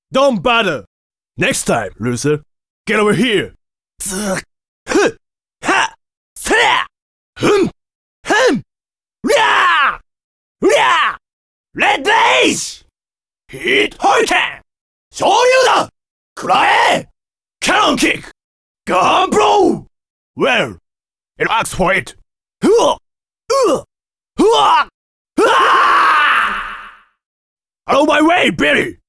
Don't bother. Next time, loser. Get over here. Huh, ha, 사, 야, 야, Red Blaze! Hit Hurricane! 昇竜だ食らえ Cannon Kick! Gun Blow! Well, it asks for it. Out of my way, Billy!